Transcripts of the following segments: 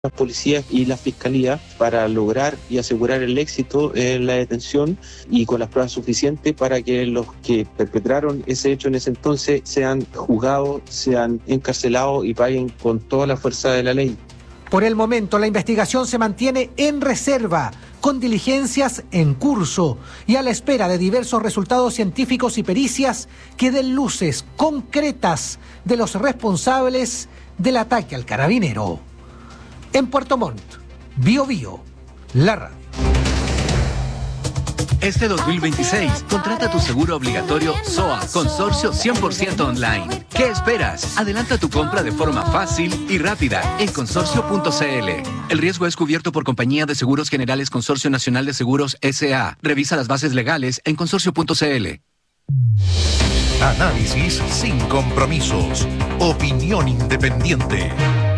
las policías y la fiscalía para lograr y asegurar el éxito en la detención y con las pruebas suficientes para que los que perpetraron ese hecho en ese entonces sean juzgados, sean encarcelados y paguen con toda la fuerza de la ley. Por el momento, la investigación se mantiene en reserva, con diligencias en curso y a la espera de diversos resultados científicos y pericias que den luces concretas de los responsables del ataque al carabinero. En Puerto Montt, Biobío, la radio. Este 2026, contrata tu seguro obligatorio SOA, consorcio 100% online. ¿Qué esperas? Adelanta tu compra de forma fácil y rápida en consorcio.cl. El riesgo es cubierto por Compañía de Seguros Generales Consorcio Nacional de Seguros S.A. Revisa las bases legales en consorcio.cl. Análisis sin compromisos. Opinión independiente.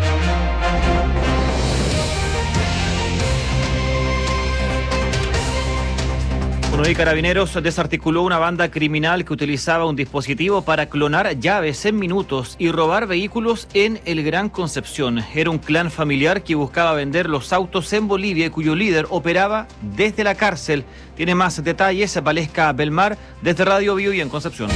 Bueno, y Carabineros desarticuló una banda criminal que utilizaba un dispositivo para clonar llaves en minutos y robar vehículos en el Gran Concepción. Era un clan familiar que buscaba vender los autos en Bolivia y cuyo líder operaba desde la cárcel. Tiene más detalles Valesca Belmar desde Radio Biobío en Concepción.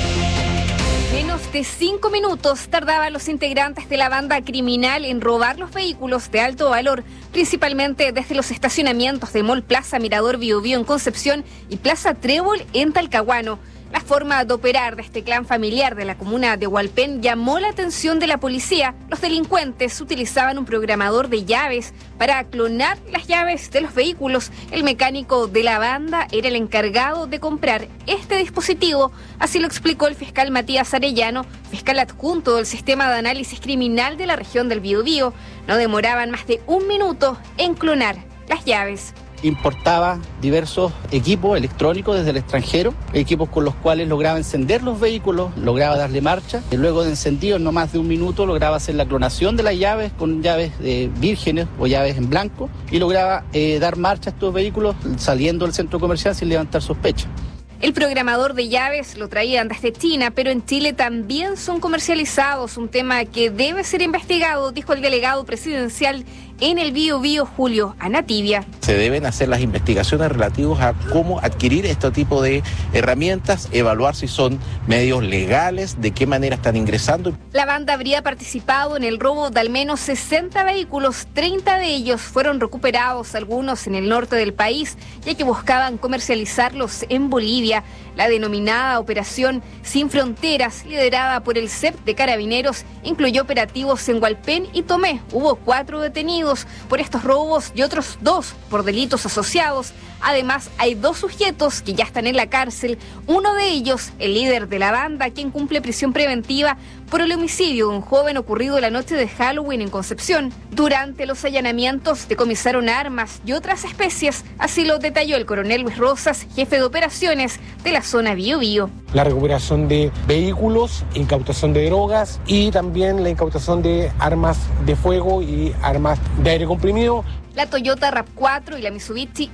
Menos de 5 minutos tardaban los integrantes de la banda criminal en robar los vehículos de alto valor, principalmente desde los estacionamientos de Mall Plaza Mirador Biobío en Concepción y Plaza Trébol en Talcahuano. La forma de operar de este clan familiar de la comuna de Hualpén llamó la atención de la policía. Los delincuentes utilizaban un programador de llaves para clonar las llaves de los vehículos. El mecánico de la banda era el encargado de comprar este dispositivo. Así lo explicó el fiscal Matías Arellano, fiscal adjunto del Sistema de Análisis Criminal de la región del Biobío. No demoraban más de 1 minuto en clonar las llaves. Importaba diversos equipos electrónicos desde el extranjero, equipos con los cuales lograba encender los vehículos, lograba darle marcha, y luego de encendido en no más de 1 minuto lograba hacer la clonación de las llaves con llaves vírgenes o llaves en blanco y lograba dar marcha a estos vehículos saliendo del centro comercial sin levantar sospecha. El programador de llaves lo traían desde China, pero en Chile también son comercializados, un tema que debe ser investigado, dijo el delegado presidencial en el Biobío, Julio Anativia. Se deben hacer las investigaciones relativas a cómo adquirir este tipo de herramientas, evaluar si son medios legales, de qué manera están ingresando. La banda habría participado en el robo de al menos 60 vehículos, 30 de ellos fueron recuperados, algunos en el norte del país, ya que buscaban comercializarlos en Bolivia. La denominada Operación Sin Fronteras, liderada por el CEP de Carabineros, incluyó operativos en Hualpén y Tomé. Hubo 4 detenidos por estos robos y otros 2 por delitos asociados. Además, hay 2 sujetos que ya están en la cárcel. Uno de ellos, el líder de la banda, quien cumple prisión preventiva por el homicidio de un joven ocurrido la noche de Halloween en Concepción. Durante los allanamientos decomisaron armas y otras especies, así lo detalló el coronel Luis Rosas, jefe de operaciones de la zona Biobío. La recuperación de vehículos, incautación de drogas y también la incautación de armas de fuego y armas de aire comprimido. La Toyota RAV4 y la Mitsubishi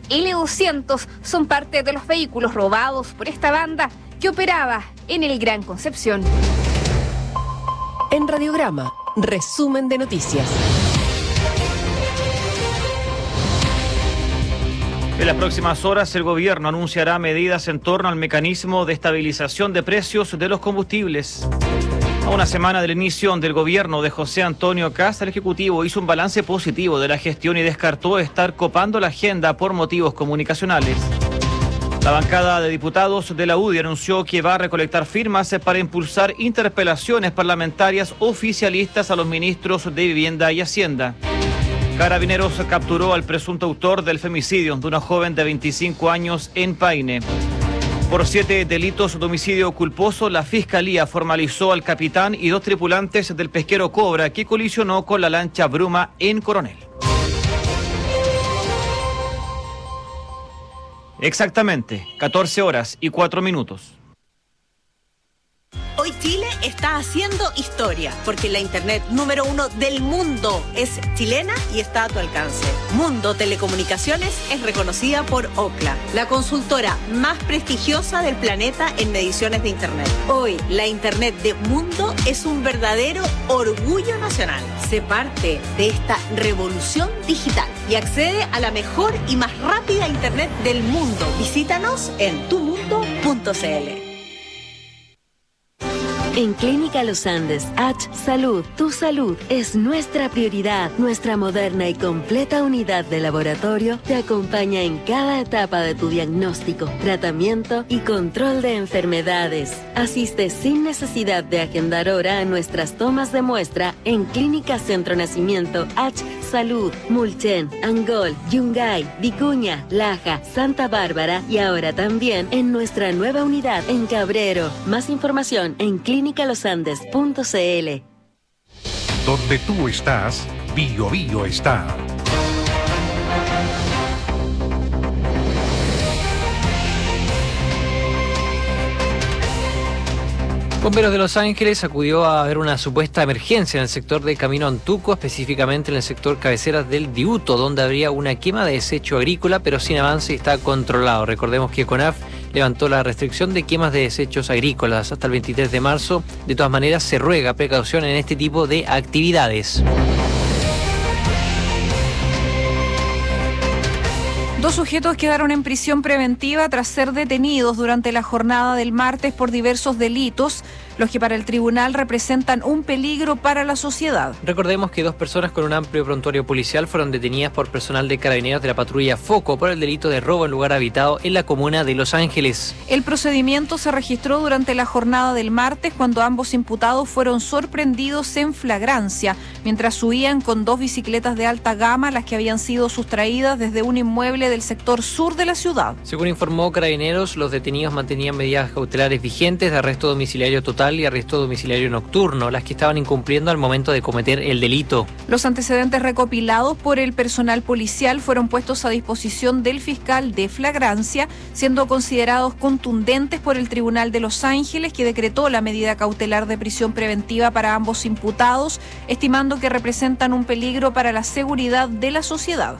L200 son parte de los vehículos robados por esta banda que operaba en el Gran Concepción. En Radiograma, resumen de noticias. En las próximas horas, el gobierno anunciará medidas en torno al mecanismo de estabilización de precios de los combustibles. A una semana del inicio del gobierno de José Antonio Kast, el Ejecutivo hizo un balance positivo de la gestión y descartó estar copando la agenda por motivos comunicacionales. La bancada de diputados de la UDI anunció que va a recolectar firmas para impulsar interpelaciones parlamentarias oficialistas a los ministros de Vivienda y Hacienda. Carabineros capturó al presunto autor del femicidio de una joven de 25 años en Paine. Por 7 delitos de homicidio culposo, la Fiscalía formalizó al capitán y 2 tripulantes del pesquero Cobra que colisionó con la lancha Bruma en Coronel. Exactamente, 14 horas y 4 minutos. Hoy Chile está haciendo historia, porque la internet número 1 del mundo es chilena y está a tu alcance. Mundo Telecomunicaciones es reconocida por Ookla, la consultora más prestigiosa del planeta en mediciones de internet. Hoy, la internet de Mundo es un verdadero orgullo nacional. Sé parte de esta revolución digital y accede a la mejor y más rápida internet del mundo. Visítanos en tumundo.cl. En Clínica Los Andes, H Salud, tu salud es nuestra prioridad. Nuestra moderna y completa unidad de laboratorio te acompaña en cada etapa de tu diagnóstico, tratamiento y control de enfermedades. Asiste sin necesidad de agendar hora a nuestras tomas de muestra en Clínica Centro Nacimiento, H Salud, Mulchen, Angol, Yungay, Vicuña, Laja, Santa Bárbara y ahora también en nuestra nueva unidad en Cabrero. Más información en clinicalosandes.cl. Donde tú estás, Bio Bio está. Bomberos de Los Ángeles acudió a ver una supuesta emergencia en el sector de Camino Antuco, específicamente en el sector cabeceras del Diuto, donde habría una quema de desecho agrícola, pero sin avance y está controlado. Recordemos que CONAF levantó la restricción de quemas de desechos agrícolas hasta el 23 de marzo. De todas maneras, se ruega precaución en este tipo de actividades. Dos sujetos quedaron en prisión preventiva tras ser detenidos durante la jornada del martes por diversos delitos, los que para el tribunal representan un peligro para la sociedad. Recordemos que dos personas con un amplio prontuario policial fueron detenidas por personal de carabineros de la patrulla Foco por el delito de robo en lugar habitado en la comuna de Los Ángeles. El procedimiento se registró durante la jornada del martes cuando ambos imputados fueron sorprendidos en flagrancia, mientras huían con dos bicicletas de alta gama, las que habían sido sustraídas desde un inmueble del sector sur de la ciudad. Según informó Carabineros, los detenidos mantenían medidas cautelares vigentes de arresto domiciliario total y arresto domiciliario nocturno, las que estaban incumpliendo al momento de cometer el delito. Los antecedentes recopilados por el personal policial fueron puestos a disposición del fiscal de flagrancia, siendo considerados contundentes por el Tribunal de Los Ángeles, que decretó la medida cautelar de prisión preventiva para ambos imputados, estimando que representan un peligro para la seguridad de la sociedad.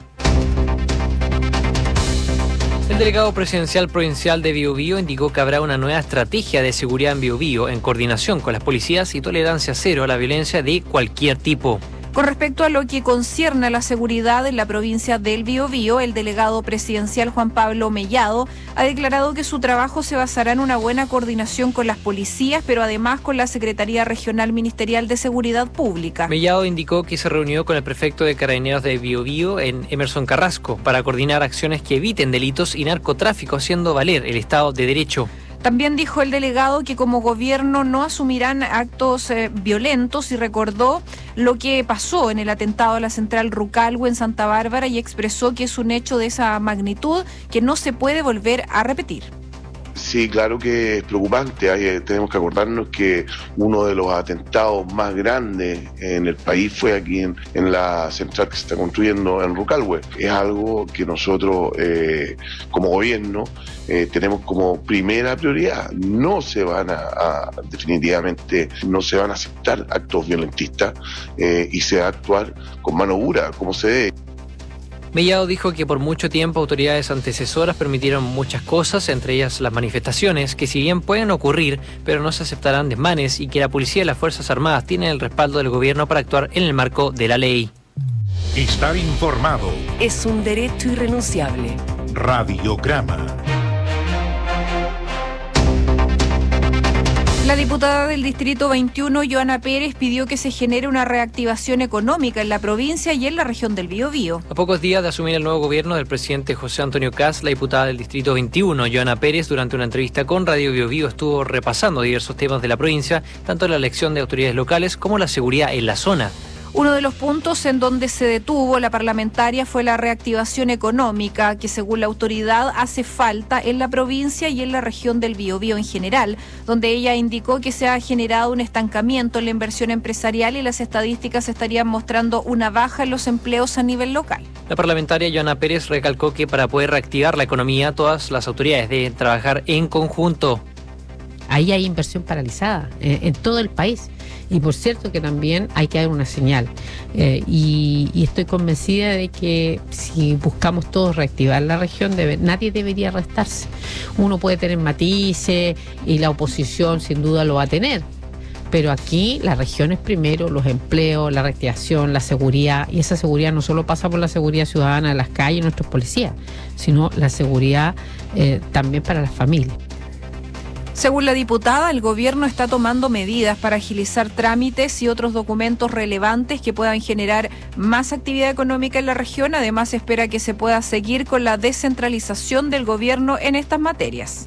El delegado presidencial provincial de Biobío indicó que habrá una nueva estrategia de seguridad en Biobío en coordinación con las policías y tolerancia cero a la violencia de cualquier tipo. Con respecto a lo que concierne a la seguridad en la provincia del Biobío, el delegado presidencial Juan Pablo Mellado ha declarado que su trabajo se basará en una buena coordinación con las policías, pero además con la Secretaría Regional Ministerial de Seguridad Pública. Mellado indicó que se reunió con el prefecto de Carabineros de Biobío, en Emerson Carrasco, para coordinar acciones que eviten delitos y narcotráfico, haciendo valer el Estado de Derecho. También dijo el delegado que como gobierno no asumirán actos violentos y recordó lo que pasó en el atentado a la central Rucalhue en Santa Bárbara y expresó que es un hecho de esa magnitud que no se puede volver a repetir. Sí, claro que es preocupante. Tenemos que acordarnos que uno de los atentados más grandes en el país fue aquí en la central que se está construyendo en Rucalhue. Es algo que nosotros como gobierno tenemos como primera prioridad. Definitivamente no se van a aceptar actos violentistas y se va a actuar con mano dura, como se debe. Mellado dijo que por mucho tiempo autoridades antecesoras permitieron muchas cosas, entre ellas las manifestaciones, que si bien pueden ocurrir, pero no se aceptarán desmanes, y que la policía y las Fuerzas Armadas tienen el respaldo del gobierno para actuar en el marco de la ley. Estar informado es un derecho irrenunciable. Radiograma. La diputada del Distrito 21, Joana Pérez, pidió que se genere una reactivación económica en la provincia y en la región del Biobío. A pocos días de asumir el nuevo gobierno del presidente José Antonio Kast, la diputada del Distrito 21, Joana Pérez, durante una entrevista con Radio Biobío, estuvo repasando diversos temas de la provincia, tanto la elección de autoridades locales como la seguridad en la zona. Uno de los puntos en donde se detuvo la parlamentaria fue la reactivación económica, que según la autoridad hace falta en la provincia y en la región del Biobío en general, donde ella indicó que se ha generado un estancamiento en la inversión empresarial y las estadísticas estarían mostrando una baja en los empleos a nivel local. La parlamentaria Joana Pérez recalcó que para poder reactivar la economía, todas las autoridades deben trabajar en conjunto. ahí hay inversión paralizada en todo el país. Y por cierto que también hay que dar una señal. Y estoy convencida de que si buscamos todos reactivar la región, nadie debería restarse. Uno puede tener matices y la oposición sin duda lo va a tener. Pero aquí la región es primero, los empleos, la reactivación, la seguridad. Y esa seguridad no solo pasa por la seguridad ciudadana de las calles y nuestros policías, sino la seguridad también para las familias. Según la diputada, el gobierno está tomando medidas para agilizar trámites y otros documentos relevantes que puedan generar más actividad económica en la región. Además, espera que se pueda seguir con la descentralización del gobierno en estas materias.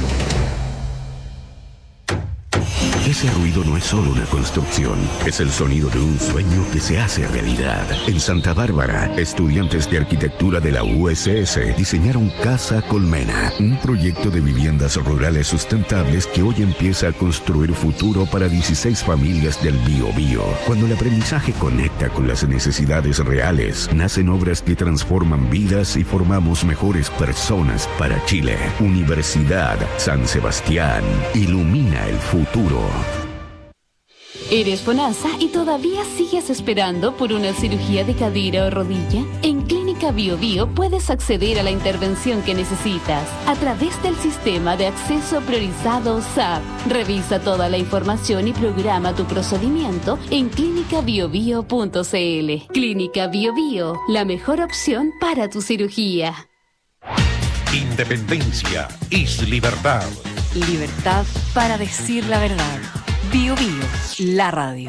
Ese ruido no es solo una construcción, es el sonido de un sueño que se hace realidad. En Santa Bárbara, estudiantes de arquitectura de la USS diseñaron Casa Colmena, un proyecto de viviendas rurales sustentables que hoy empieza a construir futuro para 16 familias del Biobío. Cuando el aprendizaje conecta con las necesidades reales, nacen obras que transforman vidas y formamos mejores personas para Chile. Universidad San Sebastián, ilumina el futuro. ¿Eres FONASA y todavía sigues esperando por una cirugía de cadera o rodilla? En Clínica Biobío puedes acceder a la intervención que necesitas a través del sistema de acceso priorizado SAP. Revisa toda la información y programa tu procedimiento en clinicabiobio.cl. Clínica Biobío, la mejor opción para tu cirugía. Independencia es libertad. Libertad para decir la verdad. Bio Bio, la radio.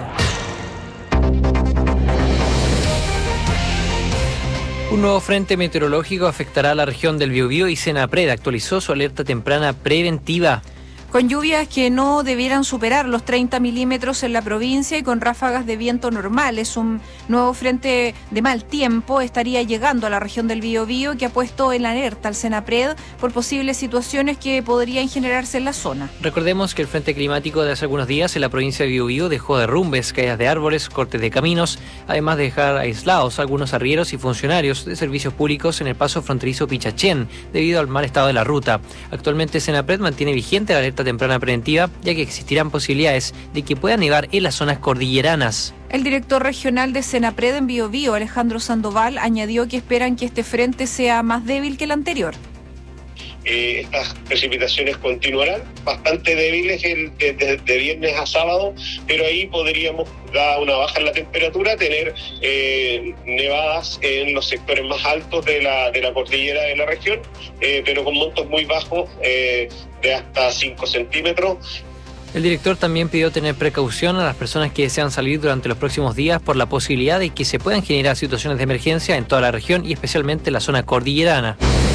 Un nuevo frente meteorológico afectará a la región del Biobío y Senapred actualizó su alerta temprana preventiva. Con lluvias que no debieran superar los 30 milímetros en la provincia y con ráfagas de viento normales. Un nuevo frente de mal tiempo estaría llegando a la región del Biobío, que ha puesto en alerta al Senapred por posibles situaciones que podrían generarse en la zona. Recordemos que el frente climático de hace algunos días en la provincia de Biobío dejó derrumbes, caídas de árboles, cortes de caminos, además de dejar aislados algunos arrieros y funcionarios de servicios públicos en el paso fronterizo Pichachén, debido al mal estado de la ruta. Actualmente Senapred mantiene vigente la alerta temprana preventiva, ya que existirán posibilidades de que pueda nevar en las zonas cordilleranas. El director regional de Senapred en Biobío, Alejandro Sandoval, añadió que esperan que este frente sea más débil que el anterior. Estas precipitaciones continuarán bastante débiles de viernes a sábado, pero ahí podríamos, dada una baja en la temperatura, tener nevadas en los sectores más altos de la cordillera de la región, pero con montos muy bajos, de hasta 5 centímetros. El director también pidió tener precaución a las personas que desean salir durante los próximos días por la posibilidad de que se puedan generar situaciones de emergencia en toda la región y especialmente en la zona cordillerana.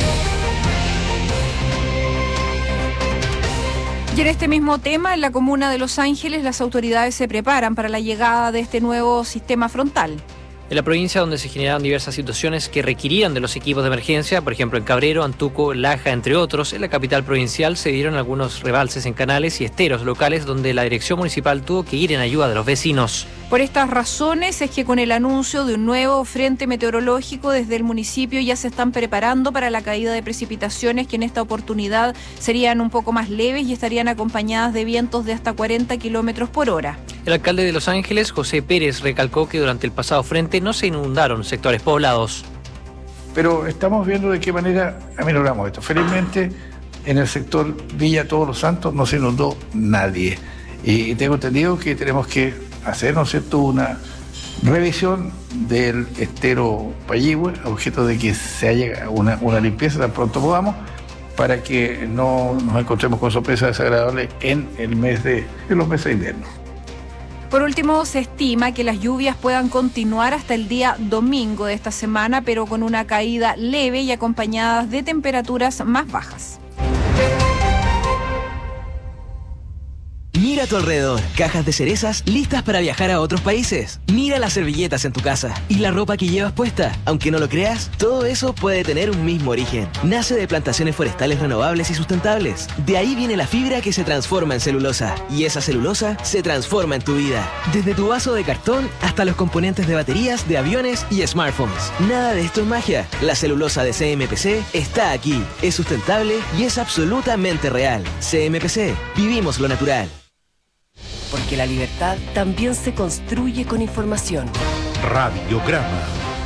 Y en este mismo tema, en la comuna de Los Ángeles, las autoridades se preparan para la llegada de este nuevo sistema frontal. En la provincia donde se generaron diversas situaciones que requerían de los equipos de emergencia, por ejemplo en Cabrero, Antuco, Laja, entre otros, en la capital provincial se dieron algunos rebalses en canales y esteros locales donde la dirección municipal tuvo que ir en ayuda de los vecinos. Por estas razones es que con el anuncio de un nuevo frente meteorológico desde el municipio ya se están preparando para la caída de precipitaciones que en esta oportunidad serían un poco más leves y estarían acompañadas de vientos de hasta 40 kilómetros por hora. El alcalde de Los Ángeles, José Pérez, recalcó que durante el pasado frente no se inundaron sectores poblados. Pero estamos viendo de qué manera aminoramos esto. Felizmente, en el sector Villa Todos los Santos no se inundó nadie. Y tengo entendido que tenemos que hacer, ¿no es cierto?, una revisión del estero Payihue, a objeto de que se haya una limpieza tan pronto podamos, para que no nos encontremos con sorpresas desagradables en los meses de invierno. Por último, se estima que las lluvias puedan continuar hasta el día domingo de esta semana, pero con una caída leve y acompañadas de temperaturas más bajas. Mira Mira a tu alrededor, cajas de cerezas listas para viajar a otros países. Mira las servilletas en tu casa y la ropa que llevas puesta. Aunque no lo creas, todo eso puede tener un mismo origen. Nace de plantaciones forestales renovables y sustentables. De ahí viene la fibra que se transforma en celulosa. Y esa celulosa se transforma en tu vida. Desde tu vaso de cartón hasta los componentes de baterías, de aviones y smartphones. Nada de esto es magia. La celulosa de CMPC está aquí. Es sustentable y es absolutamente real. CMPC. Vivimos lo natural. Porque la libertad también se construye con información. Radiograma.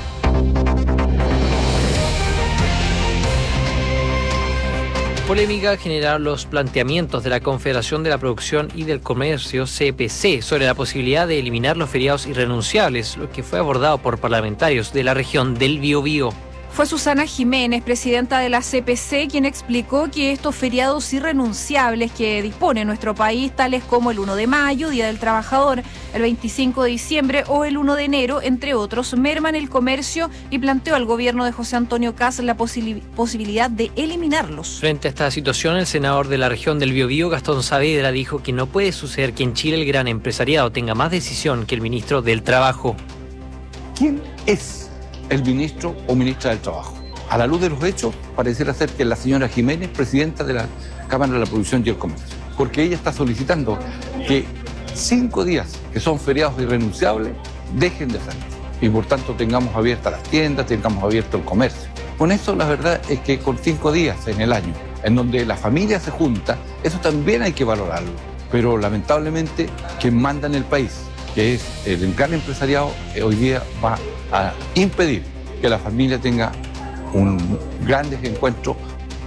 Polémica generaron los planteamientos de la Confederación de la Producción y del Comercio, CPC, sobre la posibilidad de eliminar los feriados irrenunciables, lo que fue abordado por parlamentarios de la región del Biobío. Fue Susana Jiménez, presidenta de la CPC, quien explicó que estos feriados irrenunciables que dispone nuestro país, tales como el 1 de mayo, Día del Trabajador, el 25 de diciembre o el 1 de enero, entre otros, merman el comercio y planteó al gobierno de José Antonio Kast la posibilidad de eliminarlos. Frente a esta situación, el senador de la región del Biobío, Gastón Saavedra, dijo que no puede suceder que en Chile el gran empresariado tenga más decisión que el ministro del Trabajo. ¿Quién es el ministro o ministra del Trabajo? A la luz de los hechos, pareciera ser que es la señora Jiménez, presidenta de la Cámara de la Producción y el Comercio, porque ella está solicitando que 5 días que son feriados irrenunciables dejen de ser, y por tanto tengamos abiertas las tiendas, tengamos abierto el comercio. Con eso la verdad es que con 5 días en el año, en donde la familia se junta, eso también hay que valorarlo, pero lamentablemente quien manda en el país, que es el gran empresariado, hoy día va a impedir que la familia tenga un gran encuentro.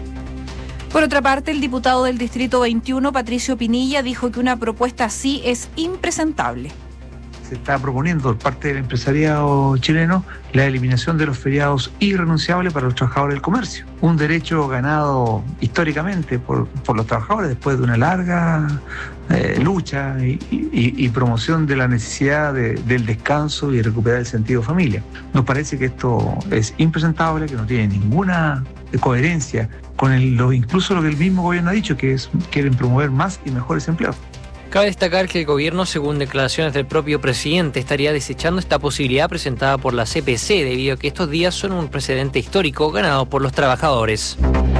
Por otra parte, el diputado del Distrito 21, Patricio Pinilla, dijo que una propuesta así es impresentable. Se está proponiendo por parte del empresariado chileno la eliminación de los feriados irrenunciables para los trabajadores del comercio. Un derecho ganado históricamente por los trabajadores después de una larga lucha y promoción de la necesidad del descanso y recuperar el sentido de familia. Nos parece que esto es impresentable, que no tiene ninguna coherencia con incluso lo que el mismo gobierno ha dicho, que quieren promover más y mejores empleos. Cabe destacar que el gobierno, según declaraciones del propio presidente, estaría desechando esta posibilidad presentada por la CPC debido a que estos días son un precedente histórico ganado por los trabajadores.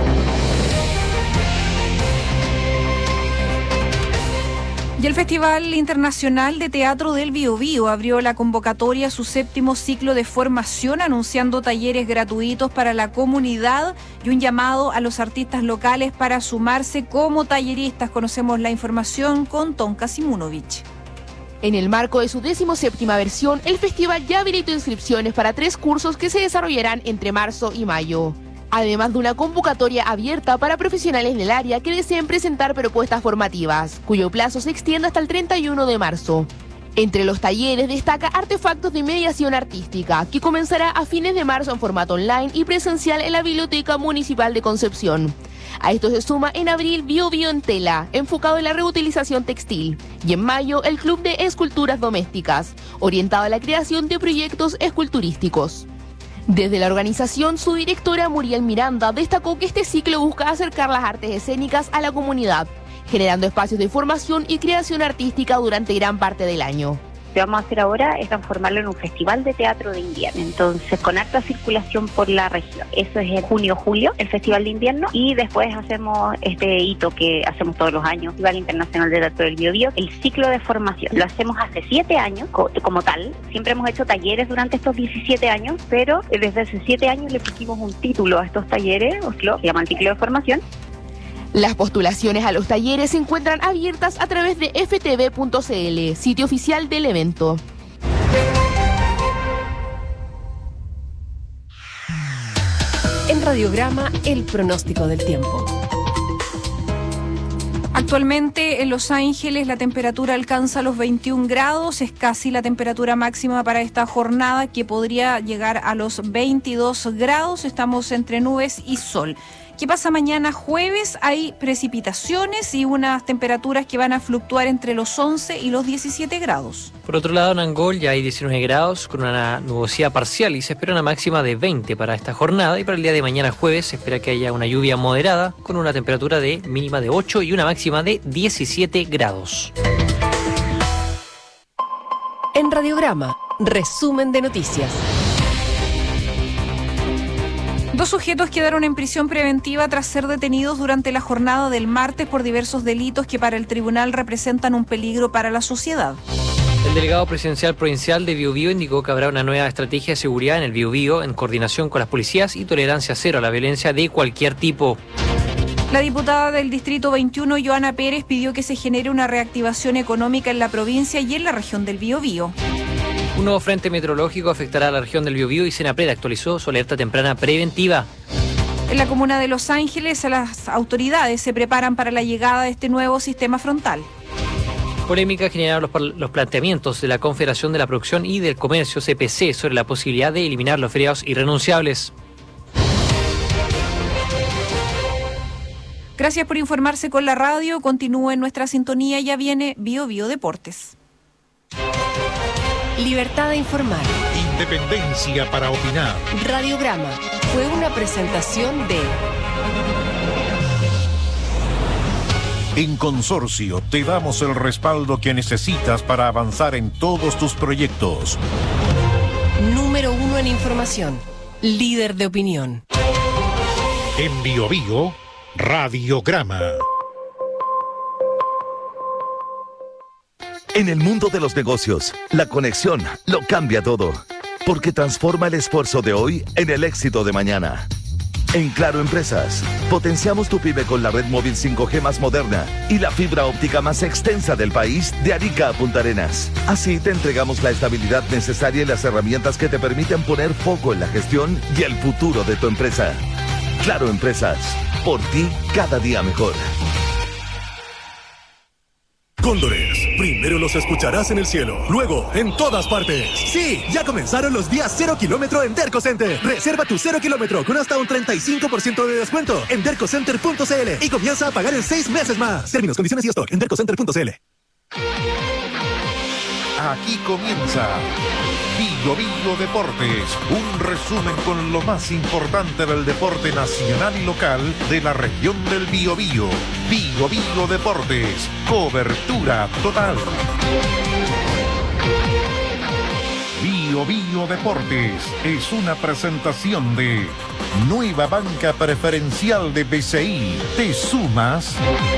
Y el Festival Internacional de Teatro del Biobío abrió la convocatoria a su 7º ciclo de formación, anunciando talleres gratuitos para la comunidad y un llamado a los artistas locales para sumarse como talleristas. Conocemos la información con Tonka Simunovich. En el marco de su 17ª versión, el festival ya habilitó inscripciones para 3 cursos que se desarrollarán entre marzo y mayo. Además de una convocatoria abierta para profesionales del área que deseen presentar propuestas formativas, cuyo plazo se extiende hasta el 31 de marzo. Entre los talleres destaca Artefactos de Mediación Artística, que comenzará a fines de marzo en formato online y presencial en la Biblioteca Municipal de Concepción. A esto se suma en abril Biobío en Tela, enfocado en la reutilización textil, y en mayo el Club de Esculturas Domésticas, orientado a la creación de proyectos esculturísticos. Desde la organización, su directora Muriel Miranda destacó que este ciclo busca acercar las artes escénicas a la comunidad, generando espacios de formación y creación artística durante gran parte del año. Lo que vamos a hacer ahora es transformarlo en un festival de teatro de invierno, entonces con alta circulación por la región. Eso es en junio-julio, el festival de invierno, y después hacemos este hito que hacemos todos los años, Festival Internacional de Teatro del Biobío, el ciclo de formación. Lo hacemos hace 7 años como tal, siempre hemos hecho talleres durante estos 17 años, pero desde hace 7 años le pusimos un título a estos talleres, se llama el ciclo de formación. Las postulaciones a los talleres se encuentran abiertas a través de ftv.cl, sitio oficial del evento. En Radiograma, el pronóstico del tiempo. Actualmente en Los Ángeles la temperatura alcanza los 21 grados, es casi la temperatura máxima para esta jornada, que podría llegar a los 22 grados, estamos entre nubes y sol. ¿Qué pasa mañana jueves? Hay precipitaciones y unas temperaturas que van a fluctuar entre los 11 y los 17 grados. Por otro lado, en Angol ya hay 19 grados con una nubosidad parcial y se espera una máxima de 20 para esta jornada, y para el día de mañana jueves se espera que haya una lluvia moderada con una temperatura de mínima de 8 y una máxima de 17 grados. Radiograma, resumen de noticias. 2 sujetos quedaron en prisión preventiva tras ser detenidos durante la jornada del martes por diversos delitos que para el tribunal representan un peligro para la sociedad. El delegado presidencial provincial de Biobío indicó que habrá una nueva estrategia de seguridad en el Biobío en coordinación con las policías y tolerancia cero a la violencia de cualquier tipo. La diputada del Distrito 21, Joana Pérez, pidió que se genere una reactivación económica en la provincia y en la región del Biobío. Un nuevo frente meteorológico afectará a la región del Biobío y Senapred actualizó su alerta temprana preventiva. En la comuna de Los Ángeles, las autoridades se preparan para la llegada de este nuevo sistema frontal. Polémica generaron los planteamientos de la Confederación de la Producción y del Comercio, CPC, sobre la posibilidad de eliminar los feriados irrenunciables. Gracias por informarse con la radio. Continúe en nuestra sintonía. Ya viene Biobío Deportes. Libertad de informar. Independencia para opinar. Radiograma fue una presentación de... En Consorcio te damos el respaldo que necesitas para avanzar en todos tus proyectos. Número 1 en información. Líder de opinión. En Biobío, Radiograma. En el mundo de los negocios, la conexión lo cambia todo, porque transforma el esfuerzo de hoy en el éxito de mañana. En Claro Empresas, potenciamos tu pyme con la red móvil 5G más moderna y la fibra óptica más extensa del país de Arica a Punta Arenas. Así te entregamos la estabilidad necesaria y las herramientas que te permiten poner foco en la gestión y el futuro de tu empresa. Claro Empresas, por ti cada día mejor. Cóndores, primero los escucharás en el cielo, luego en todas partes. Sí, ya comenzaron los días 0 kilómetro en Derco Center. Reserva tu 0 kilómetro con hasta un 35% de descuento en dercocenter.cl y comienza a pagar en 6 meses más. Términos, condiciones y stock en dercocenter.cl. Aquí comienza Biobío Deportes, un resumen con lo más importante del deporte nacional y local de la región del Biobío. Biobío Deportes, cobertura total. Biobío Deportes es una presentación de Nueva Banca Preferencial de BCI. ¿Te sumas?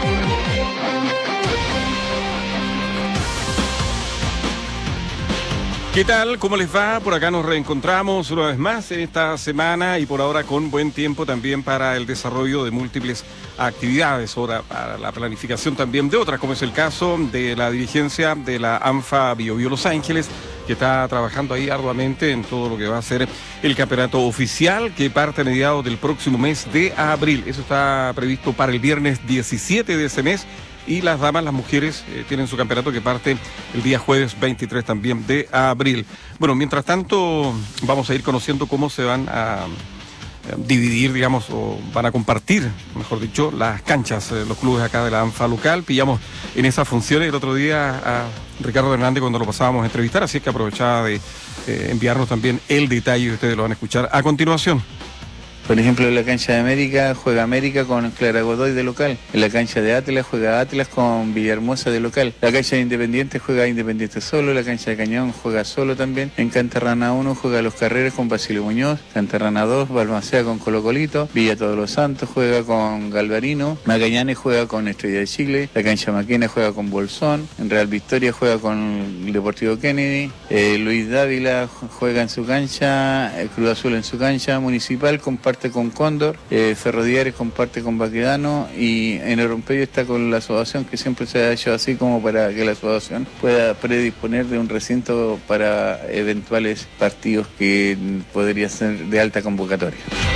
¿Qué tal? ¿Cómo les va? Por acá nos reencontramos una vez más en esta semana y por ahora con buen tiempo también para el desarrollo de múltiples actividades, ahora para la planificación también de otras, como es el caso de la dirigencia de la ANFA Biobío Los Ángeles, que está trabajando ahí arduamente en todo lo que va a ser el campeonato oficial que parte a mediados del próximo mes de abril. Eso está previsto para el viernes 17 de ese mes. Y las damas, las mujeres, tienen su campeonato que parte el día jueves 23 también de abril. Bueno, mientras tanto, vamos a ir conociendo cómo se van a dividir, digamos, o van a compartir, mejor dicho, las canchas, los clubes acá de la ANFA local. Pillamos en esas funciones el otro día a Ricardo Hernández cuando lo pasábamos a entrevistar, así es que aprovechaba de enviarnos también el detalle y ustedes lo van a escuchar a continuación. Por ejemplo, en la cancha de América juega América con Clara Godoy de local. En la cancha de Atlas juega Atlas con Villahermosa de local. La cancha de Independiente juega Independiente solo. La cancha de Cañón juega solo también. En Canterrana 1 juega Los Carreros con Basilio Muñoz. Canterrana 2, Balmaceda con Colo Colito. Villa Todos los Santos juega con Galvarino. Magallanes juega con Estrella de Chile. La cancha Maquena juega con Bolsón. En Real Victoria juega con el Deportivo Kennedy. Luis Dávila juega en su cancha. Cruz Azul en su cancha. Municipal comparte con Cóndor, Ferroviarios comparte con Baquedano y en el Rompeyo está con la asociación, que siempre se ha hecho así como para que la asociación pueda predisponer de un recinto para eventuales partidos que podría ser de alta convocatoria.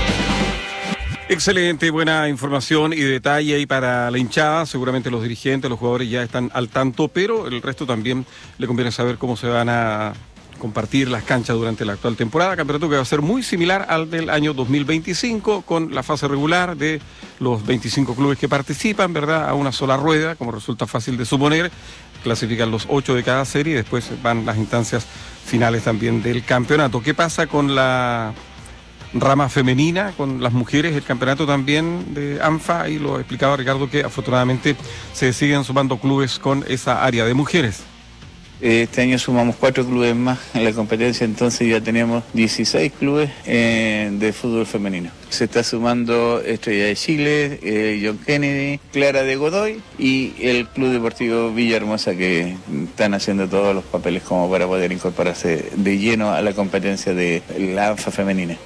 Excelente, buena información y detalle ahí para la hinchada. Seguramente los dirigentes, los jugadores ya están al tanto, pero el resto también le conviene saber cómo se van a compartir las canchas durante la actual temporada, campeonato que va a ser muy similar al del año 2025, con la fase regular de los 25 clubes que participan, ¿verdad? A una sola rueda, como resulta fácil de suponer. Clasifican los 8 de cada serie y después van las instancias finales también del campeonato. ¿Qué pasa con la rama femenina, con las mujeres? El campeonato también de ANFA, y lo explicaba Ricardo, que afortunadamente se siguen sumando clubes con esa área de mujeres. Este año sumamos 4 clubes más en la competencia, entonces ya tenemos 16 clubes de fútbol femenino. Se está sumando Estrella de Chile, John Kennedy, Clara de Godoy y el Club Deportivo Villahermosa, que están haciendo todos los papeles como para poder incorporarse de lleno a la competencia de la ANFA femenina.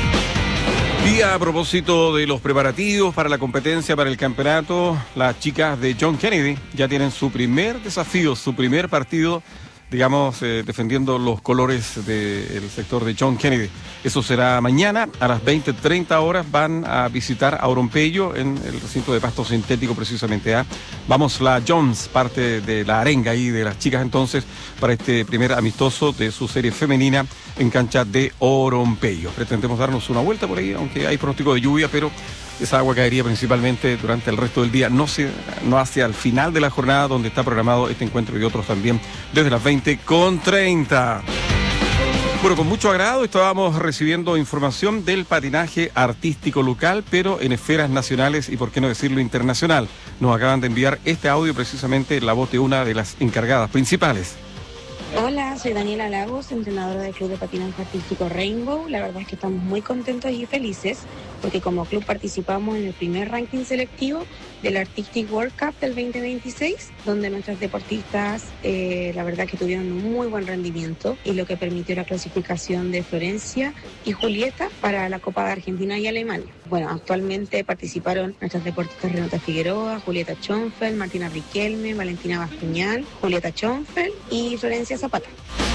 Y a propósito de los preparativos para la competencia, para el campeonato, las chicas de John Kennedy ya tienen su primer desafío, su primer partido, digamos, defendiendo los colores del sector de John Kennedy. Eso será mañana a las 20:30 horas. Van a visitar a Orompeyo en el recinto de pasto sintético precisamente. Vamos la Jones, parte de la arenga ahí de las chicas entonces, para este primer amistoso de su serie femenina en cancha de Orompeyo. Pretendemos darnos una vuelta por ahí, aunque hay pronóstico de lluvia, pero esa agua caería principalmente durante el resto del día, no hacia el final de la jornada, donde está programado este encuentro y otros también desde las 20:30. Bueno, con mucho agrado estábamos recibiendo información del patinaje artístico local, pero en esferas nacionales y por qué no decirlo internacional. Nos acaban de enviar este audio, precisamente la voz de una de las encargadas principales. Hola, soy Daniela Lagos, entrenadora del Club de Patinaje Artístico Rainbow. La verdad es que estamos muy contentos y felices porque como club participamos en el primer ranking selectivo del Artistic World Cup del 2026, donde nuestras deportistas la verdad que tuvieron un muy buen rendimiento y lo que permitió la clasificación de Florencia y Julieta para la Copa de Argentina y Alemania. Bueno, actualmente participaron nuestras deportistas Renata Figueroa, Julieta Schonfeld, Martina Riquelme, Valentina Bascuñán, Julieta Schonfeld y Florencia Zapata.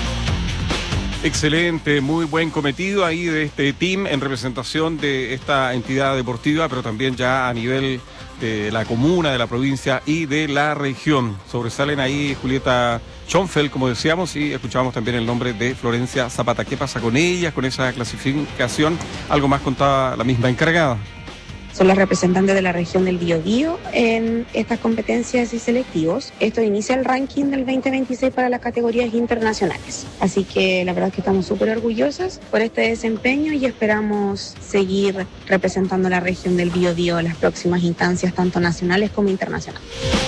Excelente, muy buen cometido ahí de este team en representación de esta entidad deportiva, pero también ya a nivel de la comuna, de la provincia y de la región. Sobresalen ahí Julieta Schonfeld, como decíamos, y escuchábamos también el nombre de Florencia Zapata. ¿Qué pasa con ellas, con esa clasificación? Algo más contaba la misma encargada. Son las representantes de la región del Biobío en estas competencias y selectivos. Esto inicia el ranking del 2026 para las categorías internacionales. Así que la verdad es que estamos súper orgullosas por este desempeño y esperamos seguir representando la región del Biobío en las próximas instancias, tanto nacionales como internacionales.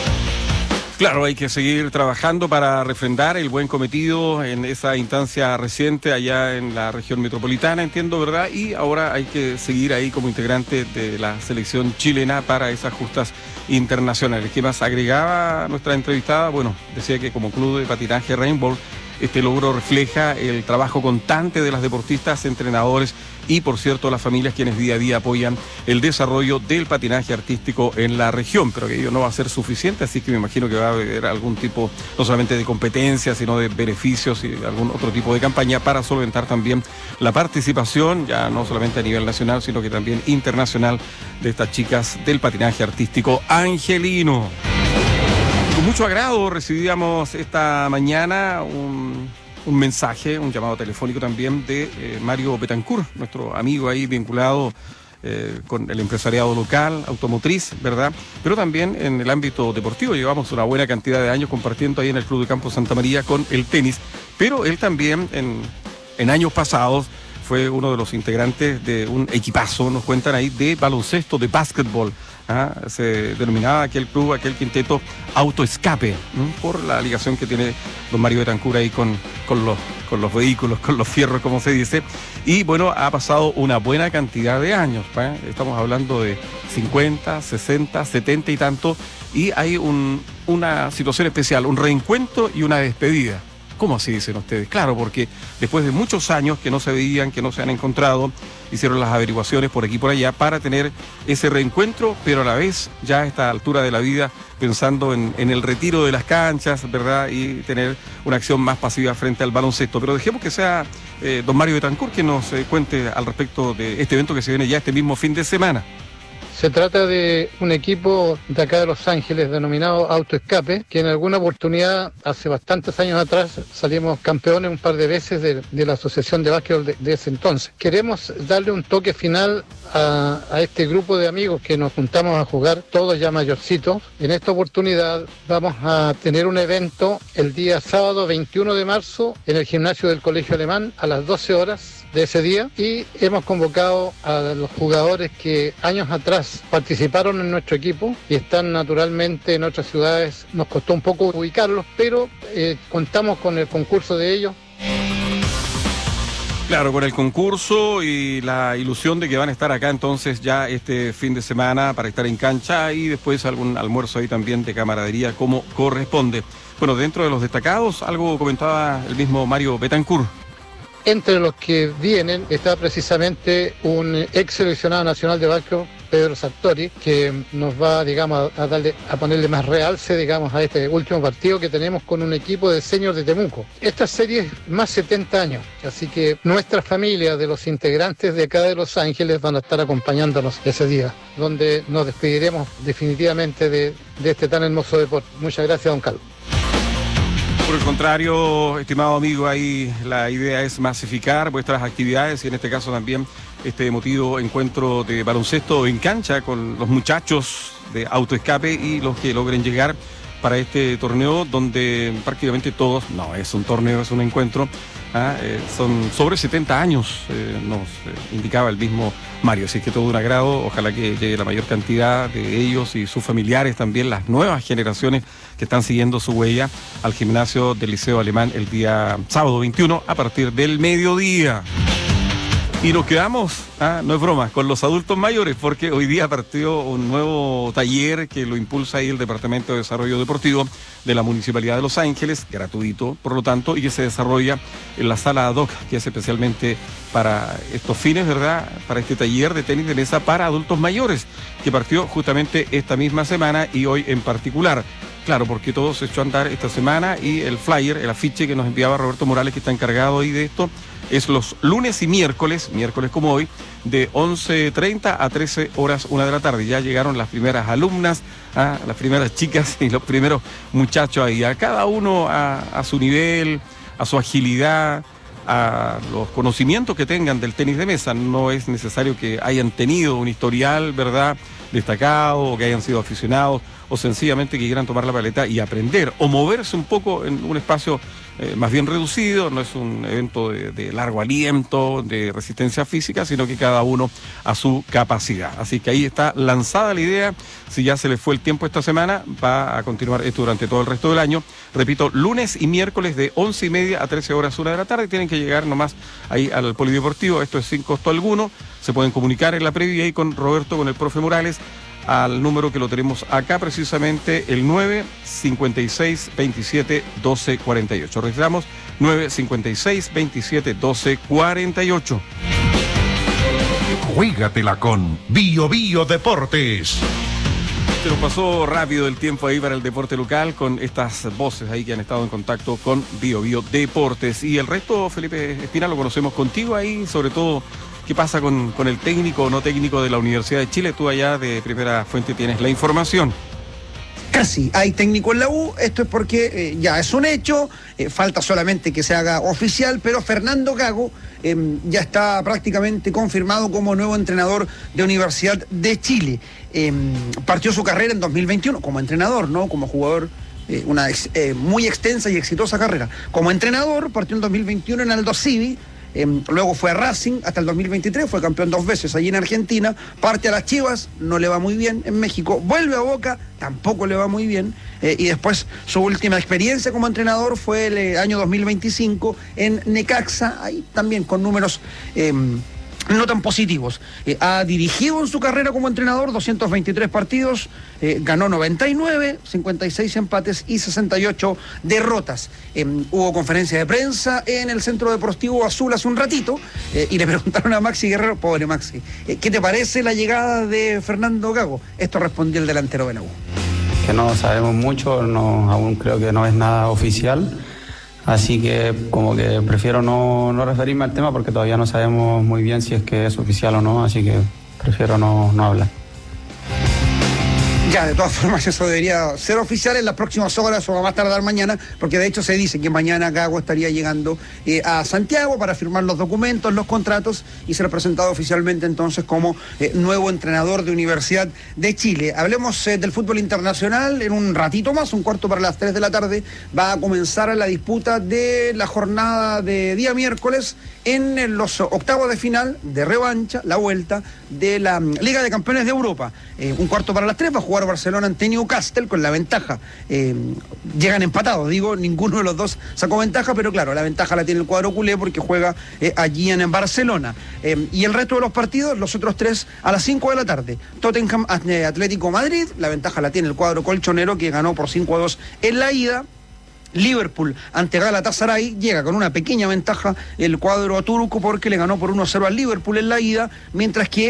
Claro, hay que seguir trabajando para refrendar el buen cometido en esa instancia reciente allá en la región metropolitana, entiendo, ¿verdad? Y ahora hay que seguir ahí como integrante de la selección chilena para esas justas internacionales. ¿Qué más agregaba nuestra entrevistada? Bueno, decía que como club de patinaje Rainbow, este logro refleja el trabajo constante de las deportistas, entrenadores y, por cierto, las familias quienes día a día apoyan el desarrollo del patinaje artístico en la región, pero que ello no va a ser suficiente, así que me imagino que va a haber algún tipo, no solamente de competencia, sino de beneficios y algún otro tipo de campaña para solventar también la participación, ya no solamente a nivel nacional, sino que también internacional, de estas chicas del patinaje artístico angelino. Con mucho agrado recibíamos esta mañana un mensaje, un llamado telefónico también de Mario Betancourt, nuestro amigo ahí vinculado con el empresariado local, automotriz, ¿verdad? Pero también en el ámbito deportivo. Llevamos una buena cantidad de años compartiendo ahí en el Club de Campo Santa María con el tenis, pero él también en años pasados fue uno de los integrantes de un equipazo, nos cuentan ahí, de baloncesto, de básquetbol. Se denominaba aquel club, aquel quinteto Autoescape, por la ligación que tiene don Mario Betancourt ahí con los vehículos, con los fierros, como se dice. Y bueno, ha pasado una buena cantidad de años, estamos hablando de 50, 60, 70 y tanto, y hay una situación especial, un reencuentro y una despedida. ¿Cómo así dicen ustedes? Claro, porque después de muchos años que no se veían, que no se han encontrado, hicieron las averiguaciones por aquí y por allá para tener ese reencuentro, pero a la vez, ya a esta altura de la vida, pensando en el retiro de las canchas, ¿verdad? Y tener una acción más pasiva frente al baloncesto. Pero dejemos que sea don Mario Betancourt que nos cuente al respecto de este evento que se viene ya este mismo fin de semana. Se trata de un equipo de acá de Los Ángeles denominado Autoescape, que en alguna oportunidad, hace bastantes años atrás, salimos campeones un par de veces de la asociación de básquetbol de ese entonces. Queremos darle un toque final a este grupo de amigos que nos juntamos a jugar, todos ya mayorcitos. En esta oportunidad vamos a tener un evento el día sábado 21 de marzo en el gimnasio del Colegio Alemán a las 12 horas de ese día, y hemos convocado a los jugadores que años atrás participaron en nuestro equipo y están naturalmente en otras ciudades. Nos costó un poco ubicarlos, pero contamos con el concurso de ellos. Claro, con el concurso y la ilusión de que van a estar acá entonces ya este fin de semana para estar en cancha, y después algún almuerzo ahí también de camaradería como corresponde. Bueno, dentro de los destacados, algo comentaba el mismo Mario Betancourt. Entre los que vienen está precisamente un ex seleccionado nacional de básquetbol, Pedro Sartori, que nos va, digamos, a ponerle más realce, digamos, a este último partido que tenemos con un equipo de seniors de Temuco. Esta serie es más 70 años, así que nuestra familia de los integrantes de acá de Los Ángeles van a estar acompañándonos ese día, donde nos despediremos definitivamente de este tan hermoso deporte. Muchas gracias, don Carlos. Por el contrario, estimado amigo, ahí la idea es masificar vuestras actividades y en este caso también este emotivo encuentro de baloncesto en cancha con los muchachos de autoescape y los que logren llegar para este torneo donde prácticamente todos, no es un torneo, es un encuentro, son sobre 70 años, nos indicaba el mismo Mario, así que todo un agrado, ojalá que llegue la mayor cantidad de ellos y sus familiares, también las nuevas generaciones que están siguiendo su huella al gimnasio del Liceo Alemán el día sábado 21 a partir del mediodía. Y nos quedamos, no es broma, con los adultos mayores, porque hoy día partió un nuevo taller que lo impulsa ahí el Departamento de Desarrollo Deportivo de la Municipalidad de Los Ángeles, gratuito, por lo tanto, y que se desarrolla en la sala ad hoc, que es especialmente para estos fines, ¿verdad?, para este taller de tenis de mesa para adultos mayores, que partió justamente esta misma semana y hoy en particular. Claro, porque todo se echó a andar esta semana y el flyer, el afiche que nos enviaba Roberto Morales, que está encargado ahí de esto, es los lunes y miércoles como hoy, de 11:30 a 13 horas, 1 de la tarde. Ya llegaron las primeras alumnas, las primeras chicas y los primeros muchachos ahí, a cada uno a su nivel, a su agilidad, a los conocimientos que tengan del tenis de mesa. No es necesario que hayan tenido un historial, ¿verdad?, destacado, o que hayan sido aficionados, o sencillamente que quieran tomar la paleta y aprender, o moverse un poco en un espacio más bien reducido. No es un evento de largo aliento, de resistencia física, sino que cada uno a su capacidad. Así que ahí está lanzada la idea. Si ya se les fue el tiempo esta semana, va a continuar esto durante todo el resto del año. Repito, lunes y miércoles de 11:30 a 13 horas, 1 de la tarde. Tienen que llegar nomás ahí al polideportivo. Esto es sin costo alguno. Se pueden comunicar en la previa ahí con Roberto, con el profe Morales, al número que lo tenemos acá precisamente, el 956-27-1248. Registramos 956-27-1248. Juégatela con Bio Bio Deportes. Se nos pasó rápido el tiempo ahí para el deporte local con estas voces ahí que han estado en contacto con Bio Bio Deportes. Y el resto, Felipe Espina, lo conocemos contigo ahí, sobre todo qué pasa con el técnico o no técnico de la Universidad de Chile. Tú allá de primera fuente tienes la información. Casi, hay técnico en la U, esto es porque ya es un hecho, falta solamente que se haga oficial, pero Fernando Gago ya está prácticamente confirmado como nuevo entrenador de Universidad de Chile. Partió su carrera en 2021 como entrenador, no como jugador, una muy extensa y exitosa carrera. Como entrenador partió en 2021 en Aldo Civi. Luego fue a Racing hasta el 2023, fue campeón 2 veces allí en Argentina, parte a las Chivas, no le va muy bien en México, vuelve a Boca, tampoco le va muy bien, y después su última experiencia como entrenador fue el año 2025 en Necaxa, ahí también con números no tan positivos. Ha dirigido en su carrera como entrenador 223 partidos, ganó 99, 56 empates y 68 derrotas. Hubo conferencia de prensa en el Centro Deportivo Azul hace un ratito y le preguntaron a Maxi Guerrero, pobre Maxi, ¿qué te parece la llegada de Fernando Gago? Esto respondió el delantero de la U. Que no sabemos mucho, aún creo que no es nada oficial. Así que como que prefiero no referirme al tema porque todavía no sabemos muy bien si es que es oficial o no, así que prefiero no hablar. Ya, de todas formas, eso debería ser oficial en las próximas horas o a más tardar mañana, porque de hecho se dice que mañana Gago estaría llegando a Santiago para firmar los documentos, los contratos y ser presentado oficialmente entonces como nuevo entrenador de Universidad de Chile. Hablemos del fútbol internacional. En un ratito más, 2:45 de la tarde, va a comenzar la disputa de la jornada de día miércoles en los octavos de final de revancha, la vuelta de la Liga de Campeones de Europa. 2:45 va a jugar Barcelona ante Newcastle con la ventaja. Llegan empatados, ninguno de los dos sacó ventaja, pero claro, la ventaja la tiene el cuadro culé porque juega allí en Barcelona. Y el resto de los partidos, los otros tres, a las 5 de la tarde. Tottenham Atlético Madrid, la ventaja la tiene el cuadro colchonero que ganó por 5-2 en la ida. Liverpool ante Galatasaray, llega con una pequeña ventaja el cuadro turco porque le ganó por 1-0 al Liverpool en la ida, mientras que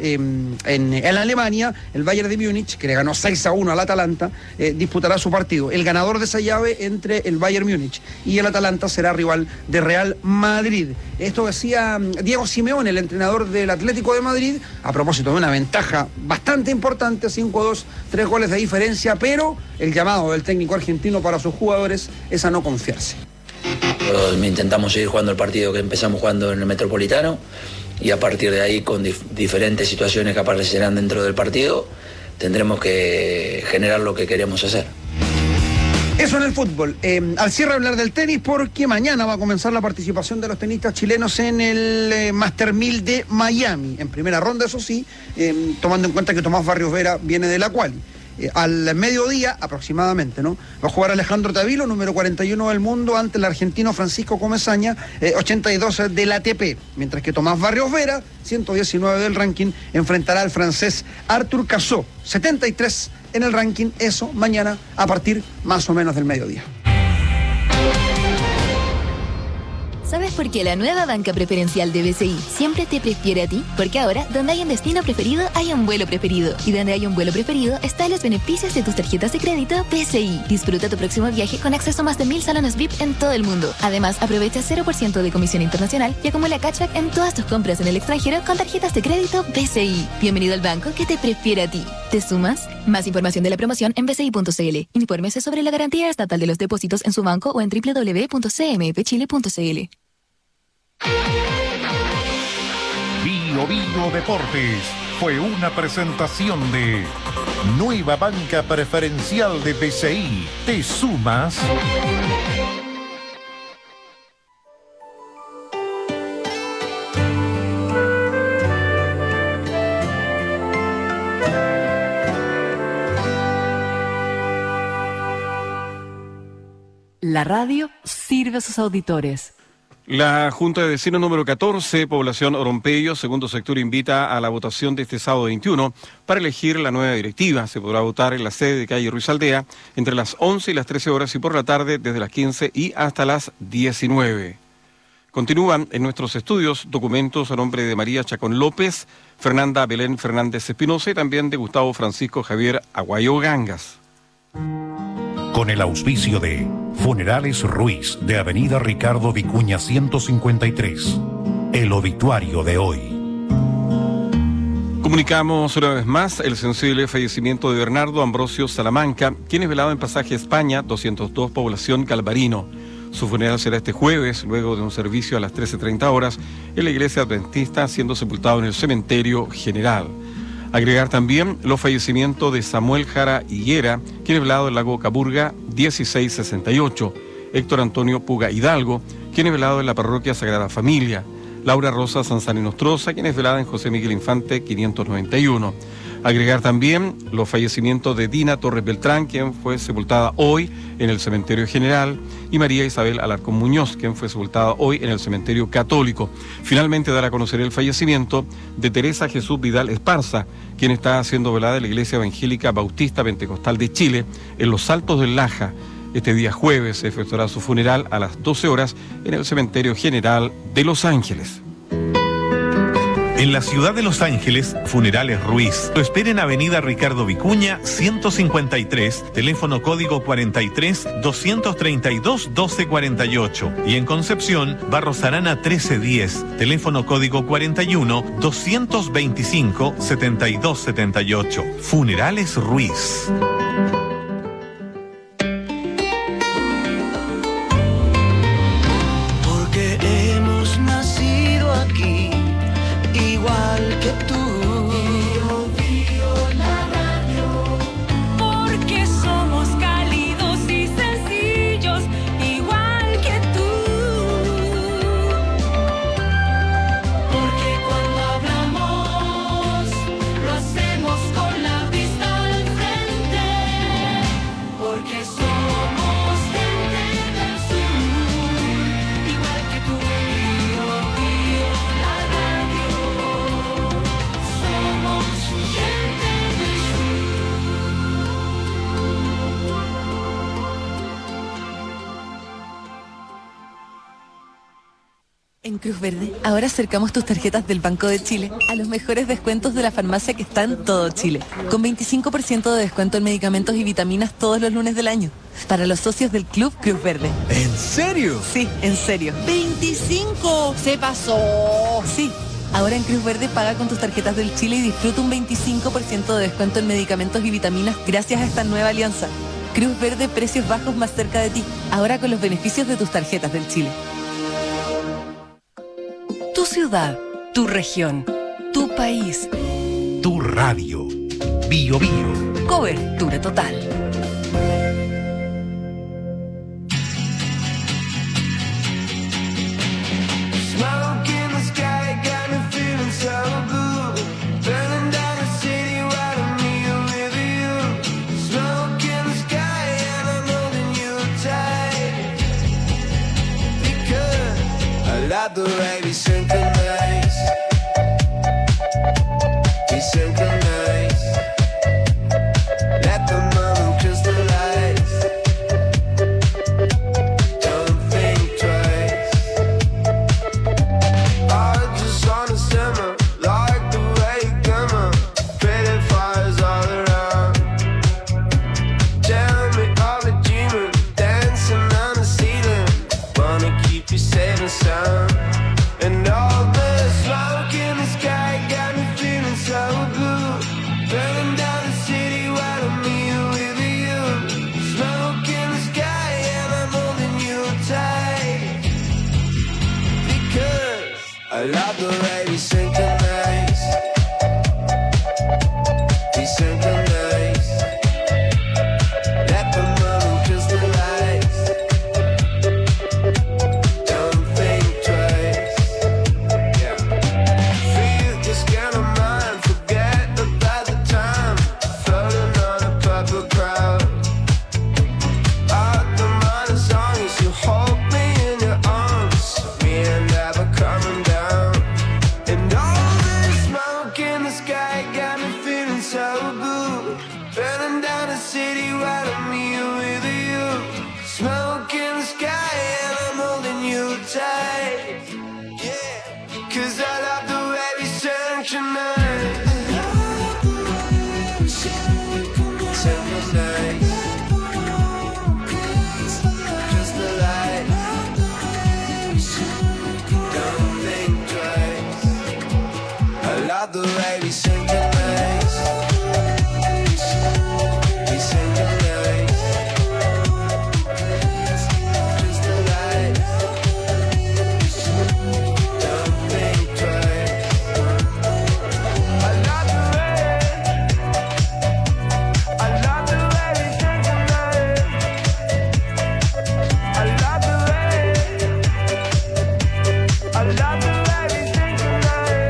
en Alemania el Bayern de Múnich, que le ganó 6-1 al Atalanta, disputará su partido. El ganador de esa llave entre el Bayern Múnich y el Atalanta será rival de Real Madrid. Esto decía Diego Simeone, el entrenador del Atlético de Madrid, a propósito de una ventaja bastante importante, 5-2, 3 goles de diferencia, pero el llamado del técnico argentino para sus jugadores es a no confiarse. Intentamos seguir jugando el partido que empezamos jugando en el Metropolitano y a partir de ahí, con diferentes situaciones que aparecerán dentro del partido, tendremos que generar lo que queremos hacer. Eso en el fútbol. Al cierre hablar del tenis porque mañana va a comenzar la participación de los tenistas chilenos en el Master 1000 de Miami. En primera ronda, eso sí, tomando en cuenta que Tomás Barrios Vera viene de la quali. Al mediodía aproximadamente, ¿no? Va a jugar Alejandro Tavilo, número 41 del mundo, ante el argentino Francisco Comesaña, 82 del ATP, mientras que Tomás Barrios Vera, 119 del ranking, enfrentará al francés Arthur Cazaux, 73 en el ranking, eso mañana a partir más o menos del mediodía. ¿Sabes por qué la nueva banca preferencial de BCI siempre te prefiere a ti? Porque ahora, donde hay un destino preferido, hay un vuelo preferido. Y donde hay un vuelo preferido, están los beneficios de tus tarjetas de crédito BCI. Disfruta tu próximo viaje con acceso a más de 1000 salones VIP en todo el mundo. Además, aprovecha 0% de comisión internacional y acumula cashback en todas tus compras en el extranjero con tarjetas de crédito BCI. Bienvenido al banco que te prefiere a ti. ¿Te sumas? Más información de la promoción en bci.cl. Infórmese sobre la garantía estatal de los depósitos en su banco o en www.cmfchile.cl. Bio Bio Deportes fue una presentación de Nueva Banca Preferencial de BCI. ¿Te sumas? La radio sirve a sus auditores. La Junta de Vecinos número 14, población Orompeyo, segundo sector, invita a la votación de este sábado 21 para elegir la nueva directiva. Se podrá votar en la sede de calle Ruiz Aldea entre las 11 y las 13 horas y por la tarde desde las 15 y hasta las 19. Continúan en nuestros estudios documentos a nombre de María Chacón López, Fernanda Belén Fernández Espinosa y también de Gustavo Francisco Javier Aguayo Gangas. Con el auspicio de Funerales Ruiz, de Avenida Ricardo Vicuña 153. El obituario de hoy. Comunicamos una vez más el sensible fallecimiento de Bernardo Ambrosio Salamanca, quien es velado en Pasaje España 202, población Galvarino. Su funeral será este jueves, luego de un servicio a las 13:30 horas en la iglesia adventista, siendo sepultado en el cementerio general. Agregar también los fallecimientos de Samuel Jara Higuera, quien es velado en Lago Caburga 1668, Héctor Antonio Puga Hidalgo, quien es velado en la parroquia Sagrada Familia, Laura Rosa Sanzani Nostroza, quien es velada en José Miguel Infante 591. Agregar también los fallecimientos de Dina Torres Beltrán, quien fue sepultada hoy en el cementerio general, y María Isabel Alarcón Muñoz, quien fue sepultada hoy en el cementerio católico. Finalmente, dar a conocer el fallecimiento de Teresa Jesús Vidal Esparza, quien está siendo velada en la Iglesia Evangélica Bautista Pentecostal de Chile, en Los Altos del Laja. Este día jueves se efectuará su funeral a las 12 horas en el cementerio general de Los Ángeles. En la ciudad de Los Ángeles, Funerales Ruiz. Lo espera en Avenida Ricardo Vicuña, 153, teléfono código 43-232-1248. Y en Concepción, Barros Arana 1310, teléfono código 41-225-7278. Funerales Ruiz. Porque hemos nacido aquí, igual que tú. La radio. Porque somos cálidos y sencillos, igual que tú. Porque cuando hablamos, lo hacemos con la vista al frente. Porque somos gente del sur, igual que tú. La radio. Somos gente del En Cruz Verde, ahora acercamos tus tarjetas del Banco de Chile a los mejores descuentos de la farmacia que está en todo Chile, con 25% de descuento en medicamentos y vitaminas todos los lunes del año, para los socios del Club Cruz Verde. ¿En serio? Sí, en serio. ¡25! ¡Se pasó! Sí. Ahora en Cruz Verde paga con tus tarjetas del Chile y disfruta un 25% de descuento en medicamentos y vitaminas gracias a esta nueva alianza. Cruz Verde, precios bajos más cerca de ti, ahora con los beneficios de tus tarjetas del Chile. Tu ciudad, tu región, tu país. Tu radio. Bio Bio. Cobertura total. Smoke in the sky, got me feeling so good. Burning down the city while I'm here with you. Smoke in the sky and I'm holding you tight. Because I love the way we synchronize. We synchronize. Let the moment crystallize. Don't think twice. I just wanna simmer like the way you glimmer. Pretty fires all around. Tell me all the dreaming, dancing on the ceiling. Wanna keep you safe and sound. And all the smoke in the sky got me feeling so good. Burning down the city while I'm here with you. Smoke in the sky and I'm holding you tight. Because I love the way we synchronize. We synchronize. Let the moment crystallize. Don't think twice. Yeah. Feel this kind of mind. Forget about the time. Floating on a purple crowd. Out the minor song is you hold me in your arms. We ain't never coming down. And all this smoke in the sky got me feeling so good. Burning down the city while I'm here with you. Smoke in the sky and I'm holding you tight. Yeah, 'cause I love the way we synchronize. Synchronize. Crystallize. Don't think twice. I love the way we synchronize. We synchronize. Crystallize. Don't think twice. I love the way. I love the way we synchronize. I love the way. I love the way we synchronize.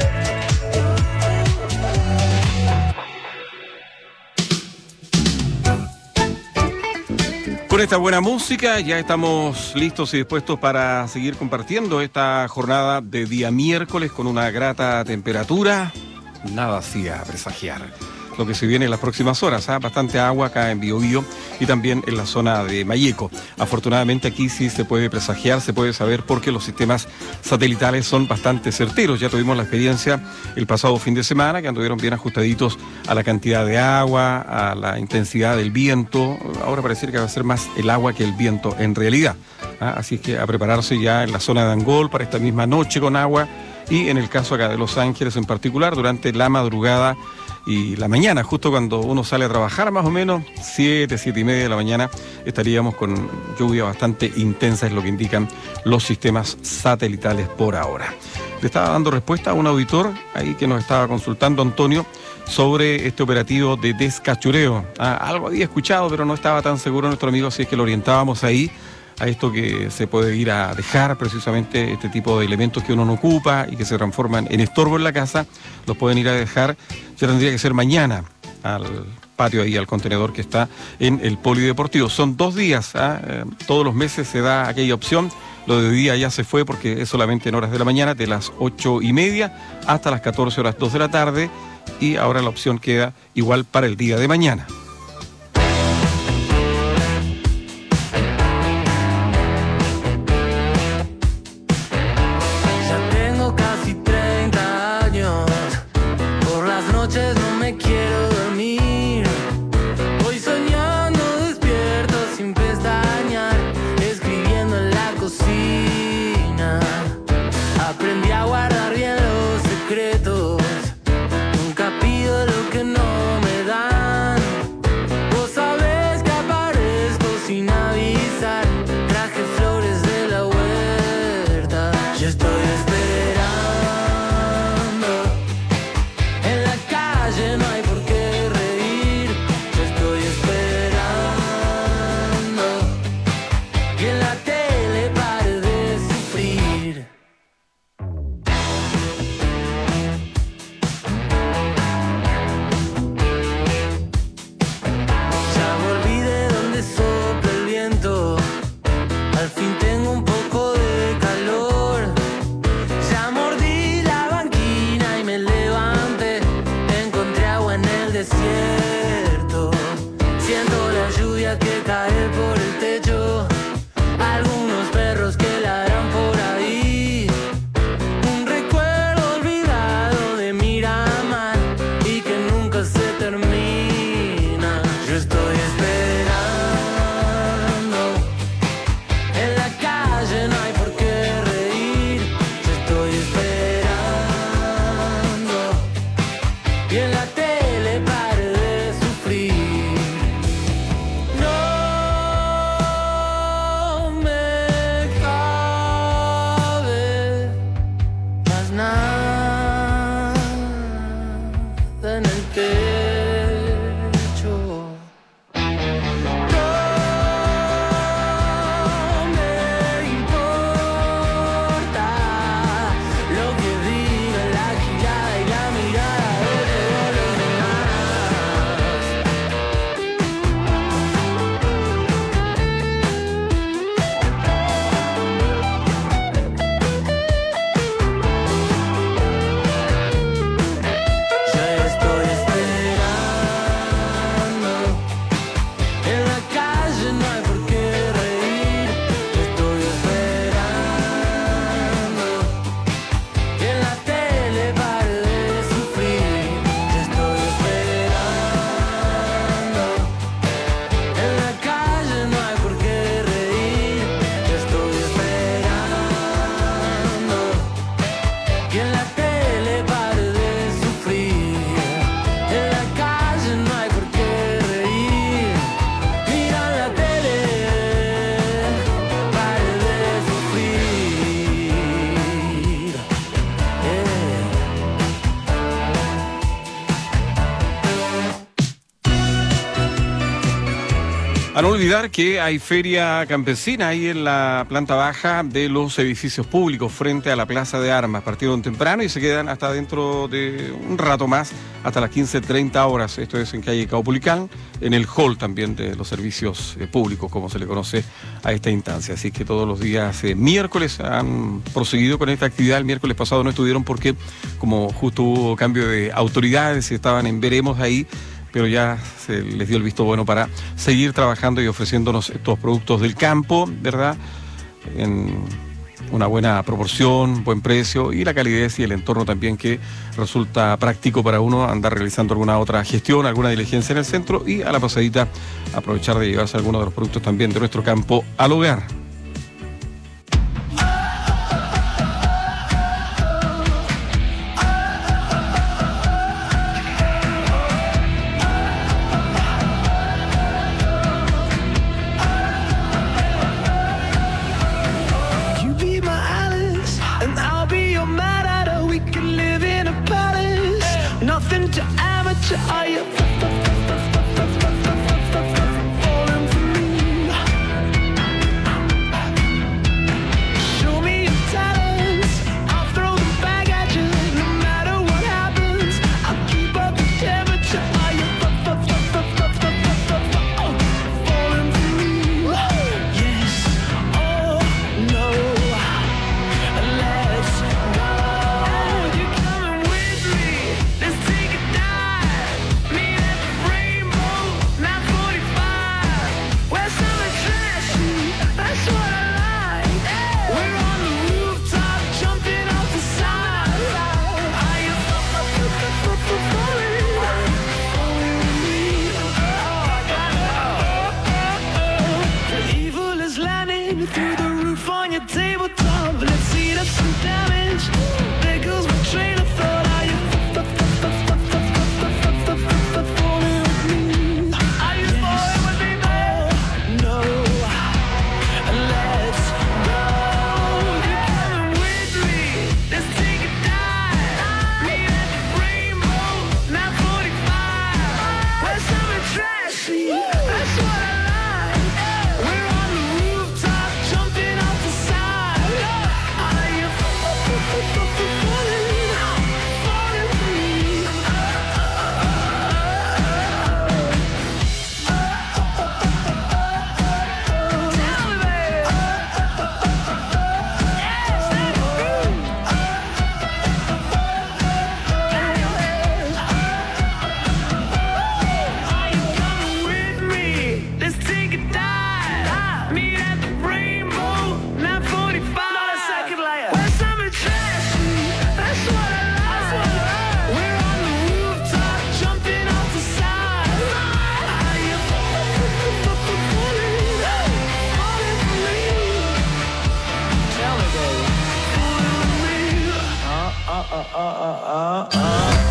Con esta buena música ya estamos listos y dispuestos para seguir compartiendo esta jornada de día miércoles con una grata temperatura. Nada hacía presagiar lo que se viene en las próximas horas. Bastante agua acá en Biobío y también en la zona de Malleco. Afortunadamente aquí sí se puede presagiar, se puede saber porque los sistemas satelitales son bastante certeros. Ya tuvimos la experiencia el pasado fin de semana que anduvieron bien ajustaditos a la cantidad de agua, a la intensidad del viento. Ahora parece que va a ser más el agua que el viento en realidad. Así es que a prepararse ya en la zona de Angol para esta misma noche con agua y en el caso acá de Los Ángeles en particular durante la madrugada y la mañana, justo cuando uno sale a trabajar más o menos, 7:30 de la mañana, estaríamos con lluvia bastante intensa, es lo que indican los sistemas satelitales por ahora. Le estaba dando respuesta a un auditor ahí que nos estaba consultando, Antonio, sobre este operativo de descachureo. Algo había escuchado, pero no estaba tan seguro nuestro amigo, así es que lo orientábamos ahí a esto que se puede ir a dejar precisamente este tipo de elementos que uno no ocupa y que se transforman en estorbo en la casa, los pueden ir a dejar, ya tendría que ser mañana, al patio ahí, al contenedor que está en el polideportivo. Son 2 días, todos los meses se da aquella opción, lo de hoy día ya se fue porque es solamente en horas de la mañana, de las 8:30 hasta las 14 horas 2 de la tarde, y ahora la opción queda igual para el día de mañana. A no olvidar que hay feria campesina ahí en la planta baja de los edificios públicos frente a la Plaza de Armas. Partieron temprano y se quedan hasta dentro de un rato más hasta las 15:30 horas. Esto es en calle Caupolicán, en el hall también de los servicios públicos, como se le conoce a esta instancia. Así que todos los días miércoles han proseguido con esta actividad. El miércoles pasado no estuvieron porque como justo hubo cambio de autoridades, estaban en veremos ahí, pero ya se les dio el visto bueno para seguir trabajando y ofreciéndonos estos productos del campo, ¿verdad? En una buena proporción, buen precio y la calidez y el entorno también, que resulta práctico para uno andar realizando alguna otra gestión, alguna diligencia en el centro, y a la pasadita aprovechar de llevarse algunos de los productos también de nuestro campo al hogar. You be my Alice, and I'll be your Mad Hatter. We can live in a palace. Nothing to amateur. Are you falling for me? Show me your talents. I'll throw them back at you. No matter what happens, I'll keep up the temperature. Are you falling for me? Yes. Oh no. Let's go. You're coming with me. Let's take a dive. Meet at the Rainbow 945. Where summer trashy. That's what I like. We're on the rooftop, jumping off the side. Are you falling with me? The evil is landing through the roof on your tabletop. Let's eat up some damage. There goes my train of thought. Are you falling with me? Are you falling with me, babe? No. Let's go. You're coming with me. Let's take a dive. Meet at the Rainbow 945. Where summer trashy. That's what I like. We're on the rooftop, jumping off the side. Are you falling for me? Tell me, babe. Are you coming with me? Let's take a dive. Meet at the Rainbow 945. Not a second layer. Where summer trashy. That's what I like. We're on the rooftop, jumping off the side. Are you falling for me? Tell me, baby. Falling with me.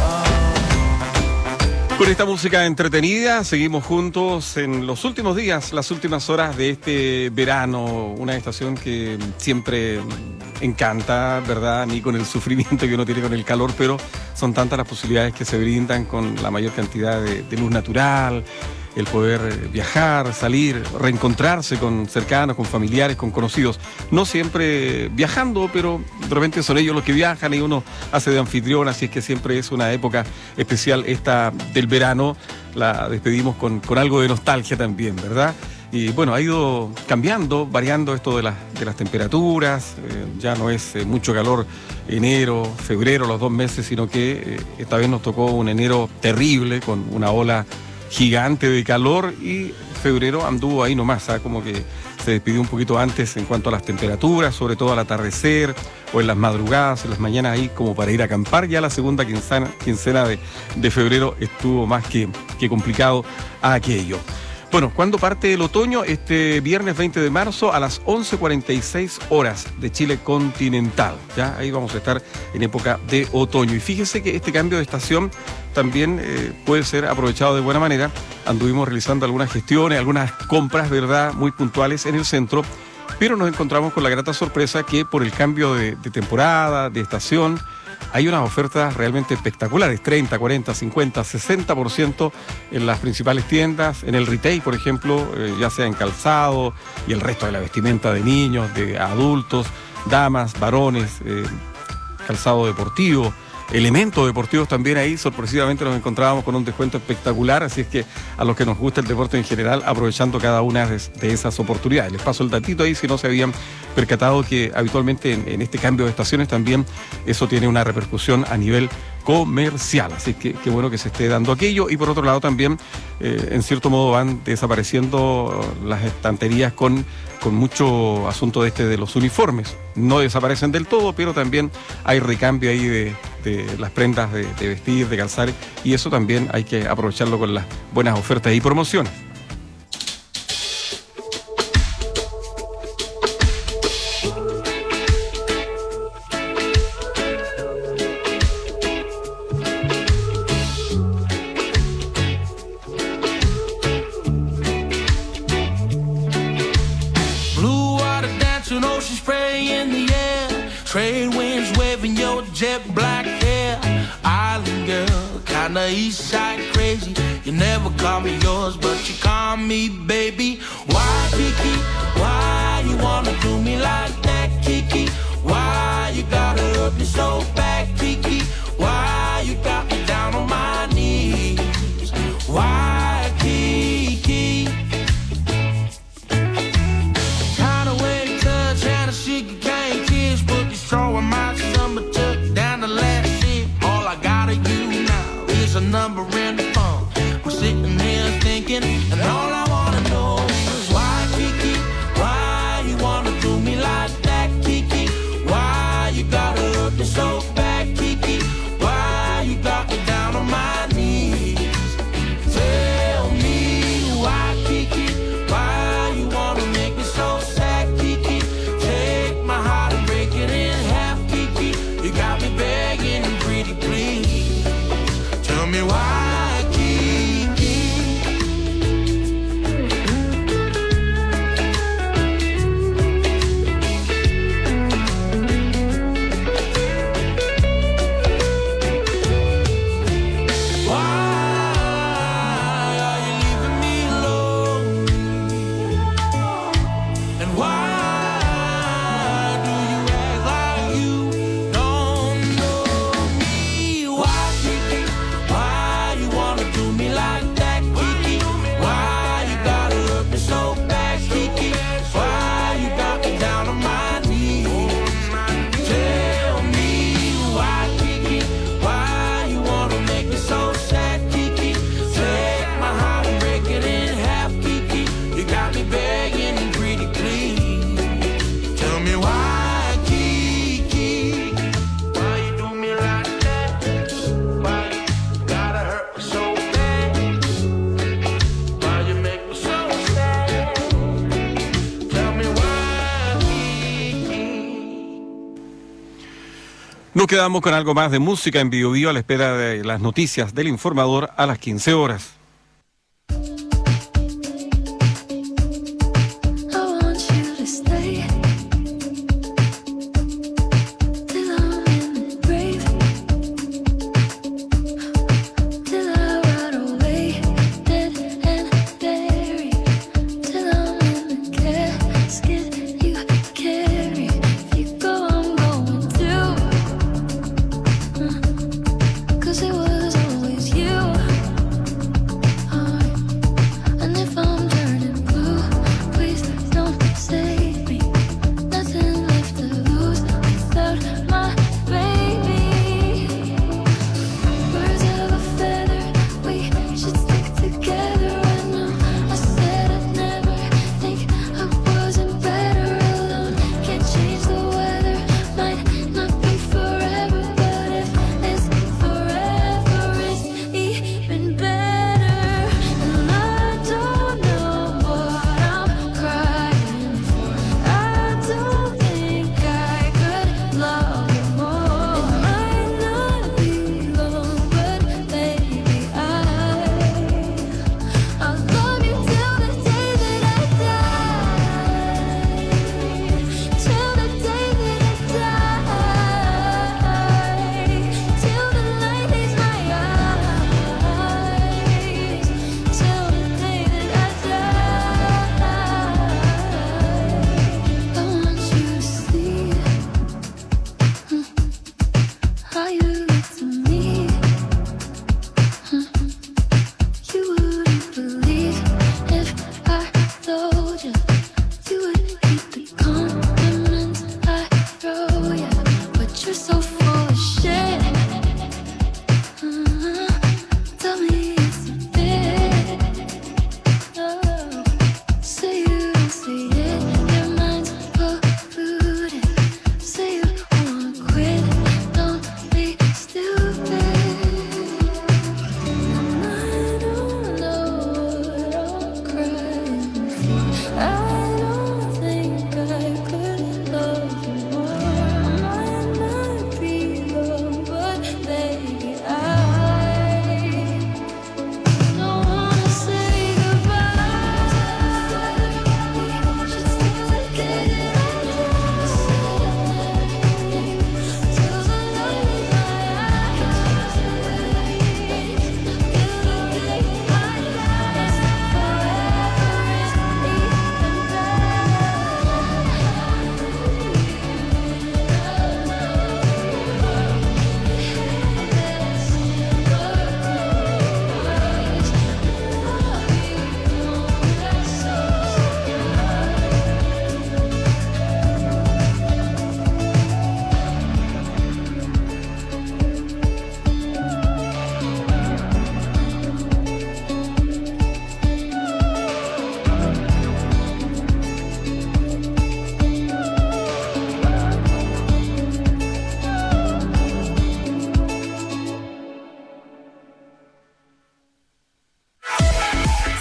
Con esta música entretenida seguimos juntos en los últimos días, las últimas horas de este verano, una estación que siempre encanta, ¿verdad? Ni con el sufrimiento que uno tiene con el calor, pero son tantas las posibilidades que se brindan con la mayor cantidad de luz natural, el poder viajar, salir, reencontrarse con cercanos, con familiares, con conocidos. No siempre viajando, pero de repente son ellos los que viajan y uno hace de anfitrión, así es que siempre es una época especial esta del verano. La despedimos con algo de nostalgia también, ¿verdad? Y bueno, ha ido cambiando, variando esto de las temperaturas. Ya no es mucho calor enero, febrero, los 2 meses, sino que esta vez nos tocó un enero terrible con una ola gigante de calor, y febrero anduvo ahí nomás, como que se despidió un poquito antes en cuanto a las temperaturas, sobre todo al atardecer o en las madrugadas, en las mañanas ahí como para ir a acampar. Ya la segunda quincena de febrero estuvo más que complicado aquello. Bueno, ¿cuándo parte el otoño? Este viernes 20 de marzo a las 11:46 horas de Chile continental. Ya ahí vamos a estar en época de otoño. Y fíjese que este cambio de estación también puede ser aprovechado de buena manera. Anduvimos realizando algunas gestiones, algunas compras, ¿verdad?, muy puntuales en el centro, pero nos encontramos con la grata sorpresa que por el cambio de temporada, de estación, hay unas ofertas realmente espectaculares, 30, 40, 50, 60% en las principales tiendas, en el retail, por ejemplo, ya sea en calzado y el resto de la vestimenta de niños, de adultos, damas, varones, calzado deportivo, elementos deportivos también ahí. Sorpresivamente nos encontrábamos con un descuento espectacular, así es que a los que nos gusta el deporte en general, aprovechando cada una de esas oportunidades. Les paso el datito ahí si no se habían percatado que habitualmente en este cambio de estaciones también eso tiene una repercusión a nivel comercial, así que qué bueno que se esté dando aquello. Y por otro lado también en cierto modo van desapareciendo las estanterías con mucho asunto de los uniformes. No desaparecen del todo, pero también hay recambio ahí de las prendas de vestir, de calzar, y eso también hay que aprovecharlo con las buenas ofertas y promociones. Trade winds waving your jet black hair. Island girl, kinda east side crazy. You never call me yours, but you call me baby. Why, Kiki? Why you wanna do me like that, Kiki? Why you gotta hurt me so bad, Kiki? Why you got me down on my knees? Why, Kiki? Tired of waiting, touch, and a sugar cane kiss, but throwing my summer took down the last ship. All I got of you now is a number in the phone. I'm sitting here thinking, and all I wanna know is why, Kiki? Why you wanna do me like that, Kiki? Why you gotta hurt me so bad, Kiki? Why you got me down on my knees? Tell me why, Kiki? Why you wanna make me so sad, Kiki? Take my heart and break it in. You got me begging and pretty please. Tell me why, Kiki. Why are you leaving me alone? And why do you act like you don't know me? Why, Kiki? Why you wanna do me like that, Kiki? Why you gotta hurt me so bad, Kiki? Why you got me down on my knees? Tell me why, Kiki? Why you wanna make me so sad, Kiki? Take my heart and break it in half, Kiki. You got me begging and pretty please. Tell me why, Kiki? Why you do me like that? Why you gotta hurt me so bad? Why you make me so sad? Tell me why, Kiki? Nos quedamos con algo más de música en Bio Bio a la espera de las noticias del informador a las 15 horas. I want you to stay till I'm in the grave, till I rot away, dead and buried, till I'm in the casket you carry. If you go, I'm going too, 'cause it was always you.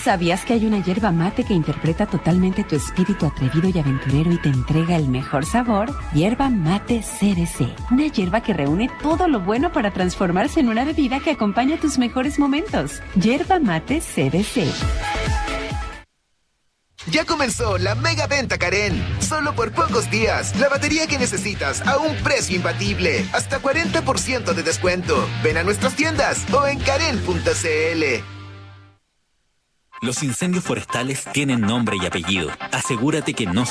¿Sabías que hay una hierba mate que interpreta totalmente tu espíritu atrevido y aventurero y te entrega el mejor sabor? Hierba mate CBC. Una hierba que reúne todo lo bueno para transformarse en una bebida que acompaña tus mejores momentos. Hierba mate CBC. Ya comenzó la mega venta Karen. Solo por pocos días, la batería que necesitas a un precio imbatible. Hasta 40% de descuento. Ven a nuestras tiendas o en karen.cl. Los incendios forestales tienen nombre y apellido. Asegúrate que no